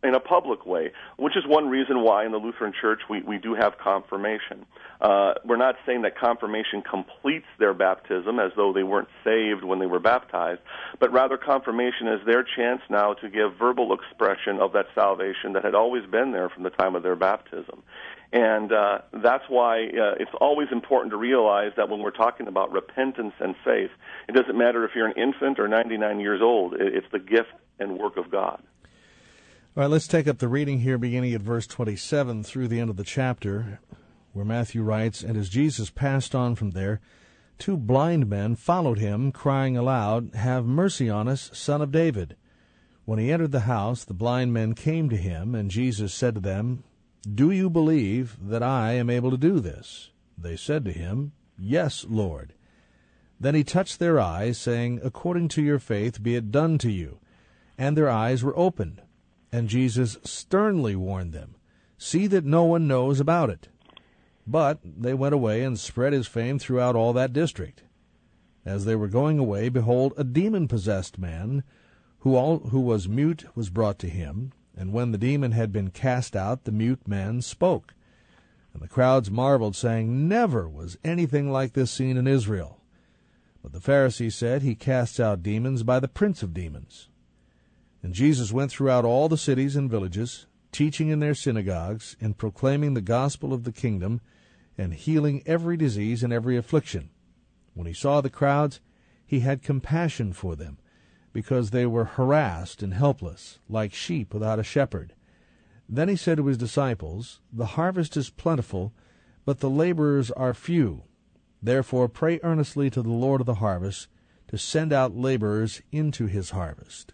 in a public way, which is one reason why in the Lutheran Church we, we do have confirmation. Uh, we're not saying that confirmation completes their baptism as though they weren't saved when they were baptized, but rather confirmation is their chance now to give verbal expression of that salvation that had always been there from the time of their baptism. And uh, that's why uh, it's always important to realize that when we're talking about repentance and faith, it doesn't matter if you're an infant or ninety-nine years old. It's the gift and work of God. All right, let's take up the reading here beginning at verse twenty-seven through the end of the chapter, where Matthew writes, "And as Jesus passed on from there, two blind men followed him, crying aloud, 'Have mercy on us, Son of David.' When he entered the house, the blind men came to him, and Jesus said to them, 'Do you believe that I am able to do this?' They said to him, 'Yes, Lord.' Then he touched their eyes, saying, 'According to your faith be it done to you.' And their eyes were opened. And Jesus sternly warned them, 'See that no one knows about it.' But they went away and spread his fame throughout all that district. As they were going away, behold, a demon-possessed man, who, all, who was mute, was brought to him. And when the demon had been cast out, the mute man spoke. And the crowds marveled, saying, 'Never was anything like this seen in Israel.' But the Pharisees said, 'He casts out demons by the prince of demons.' And Jesus went throughout all the cities and villages, teaching in their synagogues, and proclaiming the gospel of the kingdom, and healing every disease and every affliction. When he saw the crowds, he had compassion for them, because they were harassed and helpless, like sheep without a shepherd. Then he said to his disciples, 'The harvest is plentiful, but the laborers are few. Therefore pray earnestly to the Lord of the harvest to send out laborers into his harvest.'"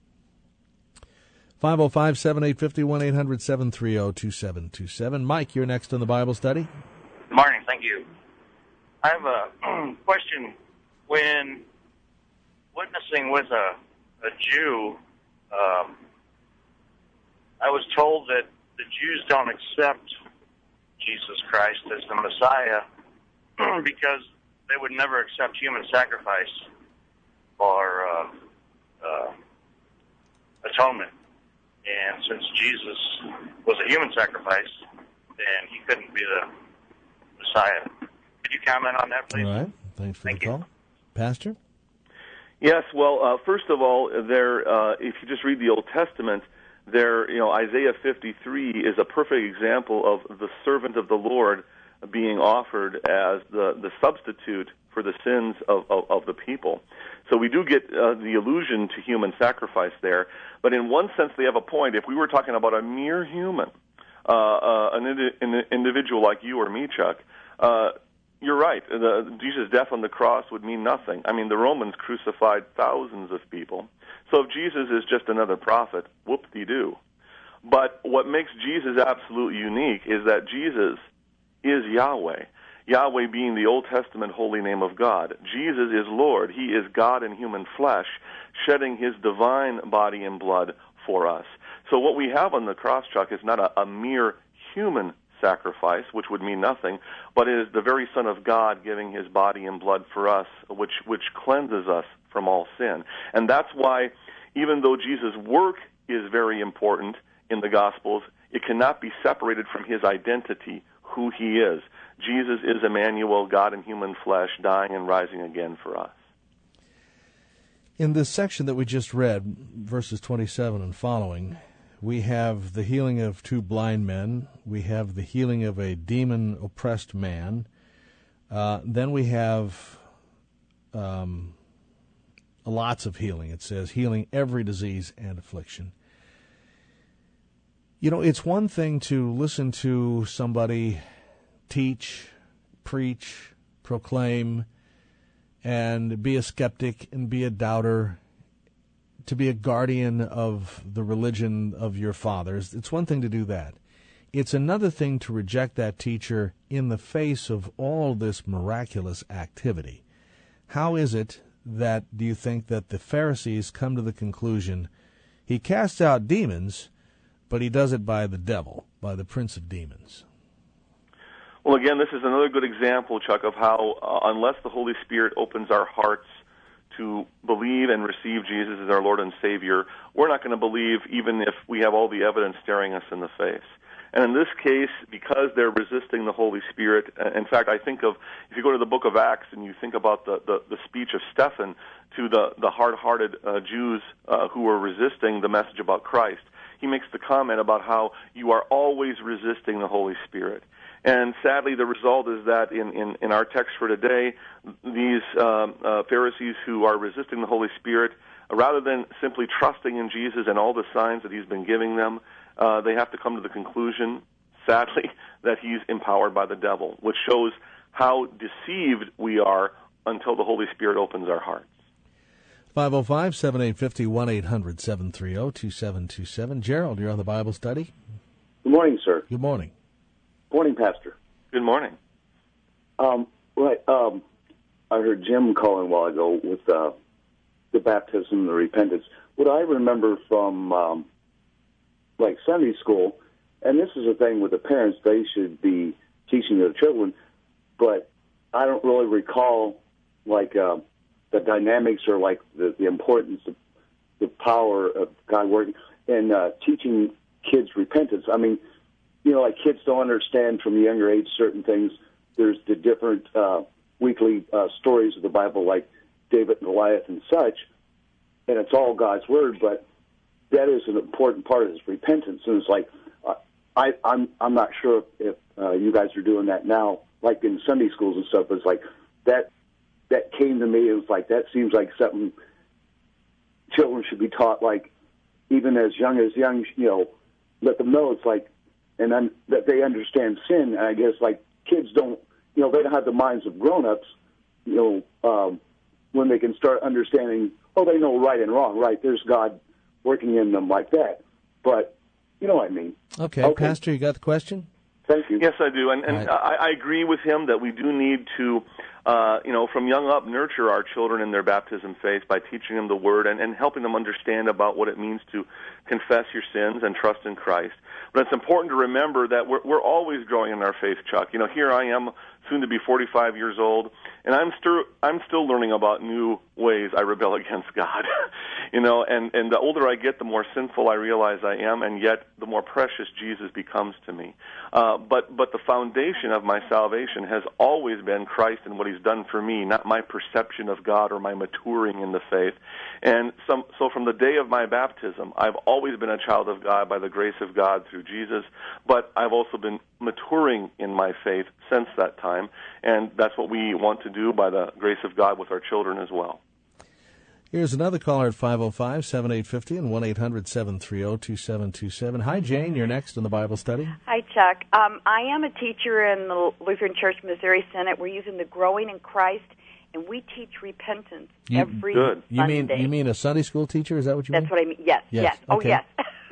five oh five, seven eight five oh, one eight hundred, seven three oh, two seven two seven. Mike, you're next on the Bible study. Good morning. Thank you. I have a question. When witnessing with a, a Jew, um, I was told that the Jews don't accept Jesus Christ as the Messiah because they would never accept human sacrifice for uh, uh, atonement. And since Jesus was a human sacrifice, then he couldn't be the Messiah. Could you comment on that, please? All right. Thanks for Thank the you. call. Pastor? Yes, well, uh, first of all, there, uh, if you just read the Old Testament, there, you know, Isaiah fifty-three is a perfect example of the servant of the Lord being offered as the, the substitute for the sins of, of, of the people. So we do get uh, the allusion to human sacrifice there, but in one sense they have a point. If we were talking about a mere human, uh, uh, an, indi- an individual like you or me, Chuck, uh, you're right. The, Jesus' death on the cross would mean nothing. I mean, the Romans crucified thousands of people. So if Jesus is just another prophet, whoop-de-doo. But what makes Jesus absolutely unique is that Jesus is Yahweh. Yahweh being the Old Testament holy name of God. Jesus is Lord. He is God in human flesh, shedding his divine body and blood for us. So what we have on the cross, Chuck, is not a, a mere human sacrifice, which would mean nothing, but it is the very Son of God giving his body and blood for us, which, which cleanses us from all sin. And that's why, even though Jesus' work is very important in the Gospels, it cannot be separated from his identity, who he is. Jesus is Emmanuel, God in human flesh, dying and rising again for us. In this section that we just read, verses twenty-seven and following, we have the healing of two blind men. We have the healing of a demon-oppressed man. Uh, then we have um, lots of healing. It says, healing every disease and affliction. You know, it's one thing to listen to somebody teach, preach, proclaim, and be a skeptic and be a doubter, to be a guardian of the religion of your fathers. It's one thing to do that. It's another thing to reject that teacher in the face of all this miraculous activity. How is it that, do you think, that the Pharisees come to the conclusion, he casts out demons, but he does it by the devil, by the prince of demons? Well, again, this is another good example, Chuck, of how uh, unless the Holy Spirit opens our hearts to believe and receive Jesus as our Lord and Savior, we're not going to believe even if we have all the evidence staring us in the face. And in this case, because they're resisting the Holy Spirit, in fact, I think of, if you go to the book of Acts and you think about the, the, the speech of Stephen to the, the hard-hearted uh, Jews uh, who were resisting the message about Christ, he makes the comment about how you are always resisting the Holy Spirit. And sadly, the result is that in, in, in our text for today, these um, uh, Pharisees who are resisting the Holy Spirit, rather than simply trusting in Jesus and all the signs that he's been giving them, uh, they have to come to the conclusion, sadly, that he's empowered by the devil, which shows how deceived we are until the Holy Spirit opens our hearts. five oh five, seven eight five oh, one eight hundred, seven three zero, two seven two seven. Gerald, you're on the Bible study. Good morning, sir. Good morning. Morning, Pastor. Good morning. Um, right. Um, I heard Jim calling a while ago with uh, the baptism and the repentance. What I remember from, um, like, Sunday school, and this is a thing with the parents, they should be teaching their children, but I don't really recall, like, uh, the dynamics or, like, the, the importance of the power of God working and uh, teaching kids repentance. I mean, you know, like kids don't understand from a younger age certain things. There's the different uh, weekly uh, stories of the Bible, like David and Goliath and such, and it's all God's word. But that is an important part of his repentance. And it's like uh, I, I'm I'm not sure if uh, you guys are doing that now, like in Sunday schools and stuff. It's like that that came to me. It was like that seems like something children should be taught, like even as young as young, you know, let them know it's like. And then that they understand sin, and I guess like kids don't, you know, they don't have the minds of grown-ups, you know, um, when they can start understanding, oh, they know right and wrong, right? There's God working in them like that. But you know what I mean. Okay, okay. Pastor, you got the question? Thank you. Yes, I do, and, and right. I, I agree with him that we do need to, uh, you know, from young up, nurture our children in their baptism faith by teaching them the Word and, and helping them understand about what it means to confess your sins and trust in Christ. But it's important to remember that we're, we're always growing in our faith, Chuck. You know, here I am, soon to be forty-five years old, and I'm still I'm still learning about new ways I rebel against God. You know, and, and the older I get, the more sinful I realize I am, and yet the more precious Jesus becomes to me. Uh, but but the foundation of my salvation has always been Christ and what He's done for me, not my perception of God or my maturing in the faith. And some, so from the day of my baptism, I've always been a child of God by the grace of God through Jesus, but I've also been maturing in my faith since that time, and that's what we want to do by the grace of God with our children as well. Here's another caller at five oh five, seven eight five oh and one eight hundred, seven three zero, two seven two seven. Hi, Jane. You're next in the Bible study. Hi, Chuck. Um, I am a teacher in the Lutheran Church Missouri Synod. We're using the Growing in Christ, and we teach repentance you, every good. You Sunday. mean you mean a Sunday school teacher? Is that what you That's mean? what I mean. Yes, yes. yes. Okay. Oh, yes.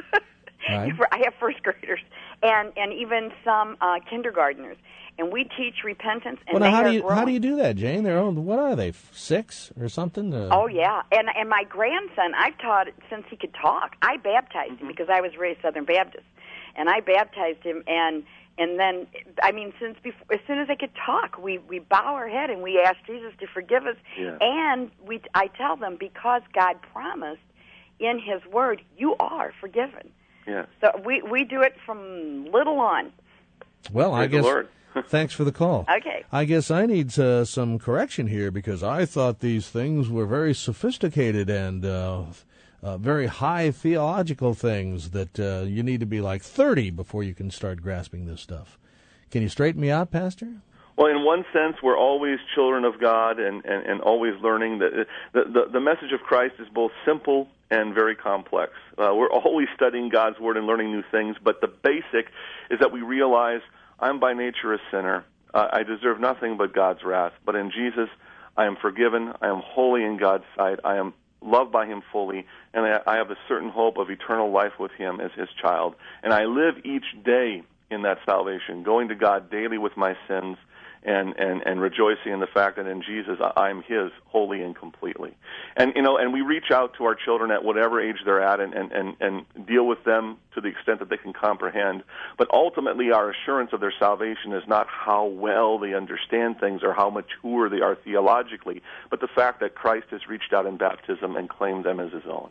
Right. I have first graders and, and even some uh, kindergartners. And we teach repentance. And well, now, they how are do you growing. how do you do that, Jane? They're old, what are they, six or something? Uh, Oh yeah, and and my grandson, I've taught since he could talk. I baptized Mm-hmm. him because I was raised Southern Baptist, and I baptized him. And and then I mean, since before, as soon as I could talk, we we bow our head and we ask Jesus to forgive us. Yeah. And we I tell them because God promised in His Word, you are forgiven. Yeah. So we we do it from little on. Well, I Praise the guess. Lord. Thanks for the call. Okay. I guess I need uh, some correction here because I thought these things were very sophisticated and uh, uh, very high theological things that uh, you need to be like thirty before you can start grasping this stuff. Can you straighten me out, Pastor? Well, in one sense, we're always children of God and, and, and always learning. That the, the, the message of Christ is both simple and very complex. Uh, we're always studying God's Word and learning new things, but the basic is that we realize I'm by nature a sinner. Uh, I deserve nothing but God's wrath. But in Jesus, I am forgiven. I am holy in God's sight. I am loved by Him fully, and I, I have a certain hope of eternal life with Him as His child. And I live each day in that salvation, going to God daily with my sins, and, and, and rejoicing in the fact that in Jesus I'm His wholly and completely. And, you know, and we reach out to our children at whatever age they're at and, and, and, and deal with them to the extent that they can comprehend. But ultimately our assurance of their salvation is not how well they understand things or how mature they are theologically, but the fact that Christ has reached out in baptism and claimed them as His own.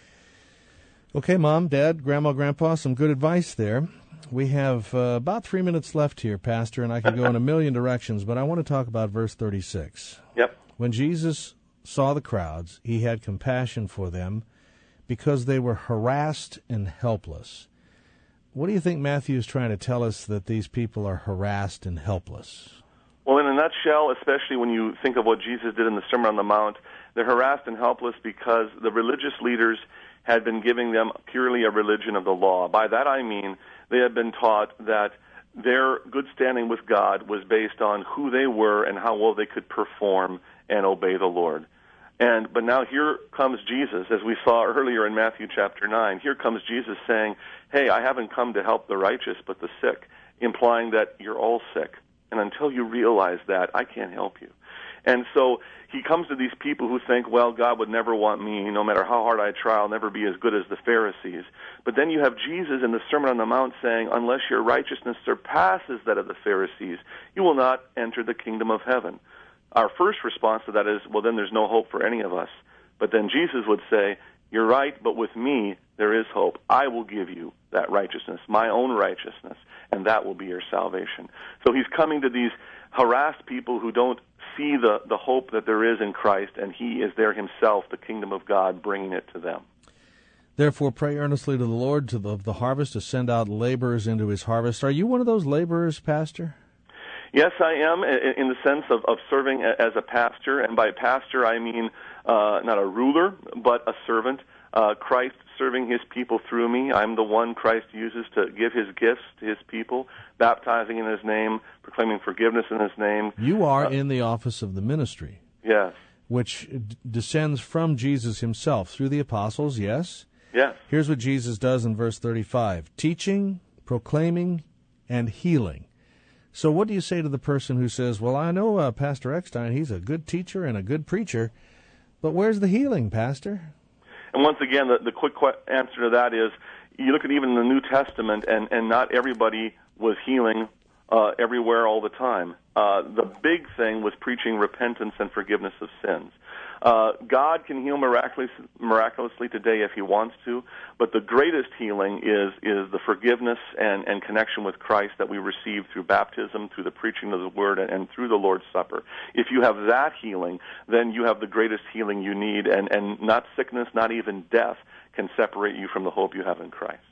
Okay, Mom, Dad, Grandma, Grandpa, some good advice there. We have uh, about three minutes left here, Pastor, and I could go in a million directions, but I want to talk about verse thirty-six. Yep. When Jesus saw the crowds, He had compassion for them because they were harassed and helpless. What do you think Matthew is trying to tell us that these people are harassed and helpless? Well, in a nutshell, especially when you think of what Jesus did in the Sermon on the Mount, they're harassed and helpless because the religious leaders had been giving them purely a religion of the law. By that I mean they had been taught that their good standing with God was based on who they were and how well they could perform and obey the Lord. And but now here comes Jesus, as we saw earlier in Matthew chapter nine. Here comes Jesus saying, hey, I haven't come to help the righteous but the sick, implying that you're all sick. And until you realize that, I can't help you. And so he comes to these people who think, well, God would never want me. No matter how hard I try, I'll never be as good as the Pharisees. But then you have Jesus in the Sermon on the Mount saying, unless your righteousness surpasses that of the Pharisees, you will not enter the kingdom of heaven. Our first response to that is, well, then there's no hope for any of us. But then Jesus would say, you're right, but with me there is hope. I will give you that righteousness, my own righteousness, and that will be your salvation. So he's coming to these harassed people who don't see the, the hope that there is in Christ, and He is there Himself, the kingdom of God, bringing it to them. Therefore, pray earnestly to the Lord to the, of the harvest to send out laborers into His harvest. Are you one of those laborers, Pastor? Yes, I am, in the sense of, of serving as a pastor, and by pastor I mean uh, not a ruler, but a servant. Uh, Christ serving His people through me. I'm the one Christ uses to give His gifts to His people, baptizing in His name, proclaiming forgiveness in His name. You are uh, in the office of the ministry. Yes. Which d- descends from Jesus Himself through the apostles, yes? Yes. Here's what Jesus does in verse thirty-five. Teaching, proclaiming, and healing. So what do you say to the person who says, well, I know uh, Pastor Eckstein, he's a good teacher and a good preacher, but where's the healing, Pastor? And once again, the, the quick que- answer to that is, you look at even the New Testament, and, and not everybody was healing uh, everywhere all the time. Uh, the big thing was preaching repentance and forgiveness of sins. Uh, God can heal miraculous, miraculously today if He wants to, but the greatest healing is is the forgiveness and, and connection with Christ that we receive through baptism, through the preaching of the Word, and, and through the Lord's Supper. If you have that healing, then you have the greatest healing you need, and, and not sickness, not even death, can separate you from the hope you have in Christ.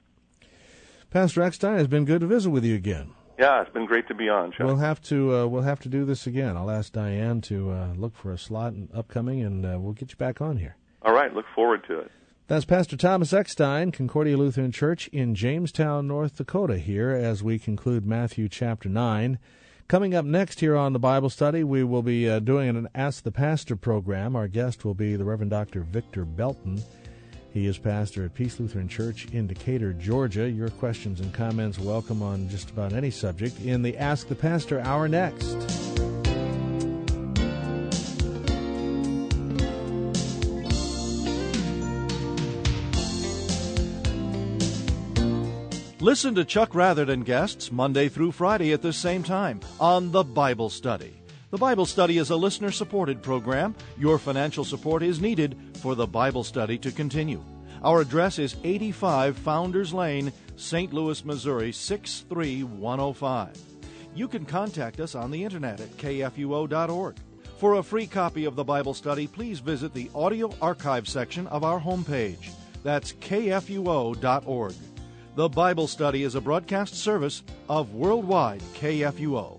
Pastor Eckstein, it's been good to visit with you again. Yeah, it's been great to be on, Chuck. We'll have to uh, we'll have to do this again. I'll ask Diane to uh, look for a slot upcoming, and uh, we'll get you back on here. All right, look forward to it. That's Pastor Thomas Eckstein, Concordia Lutheran Church in Jamestown, North Dakota, here as we conclude Matthew chapter nine. Coming up next here on the Bible Study, we will be uh, doing an Ask the Pastor program. Our guest will be the Reverend Doctor Victor Belton. He is pastor at Peace Lutheran Church in Decatur, Georgia. Your questions and comments welcome on just about any subject in the Ask the Pastor hour next. Listen to Chuck Rather and guests Monday through Friday at this same time on The Bible Study. The Bible Study is a listener-supported program. Your financial support is needed for the Bible Study to continue. Our address is eighty-five Founders Lane, Saint Louis, Missouri, six three one oh five. You can contact us on the internet at k f u o dot org. For a free copy of the Bible Study, please visit the audio archive section of our homepage. That's k f u o dot org. The Bible Study is a broadcast service of Worldwide K F U O.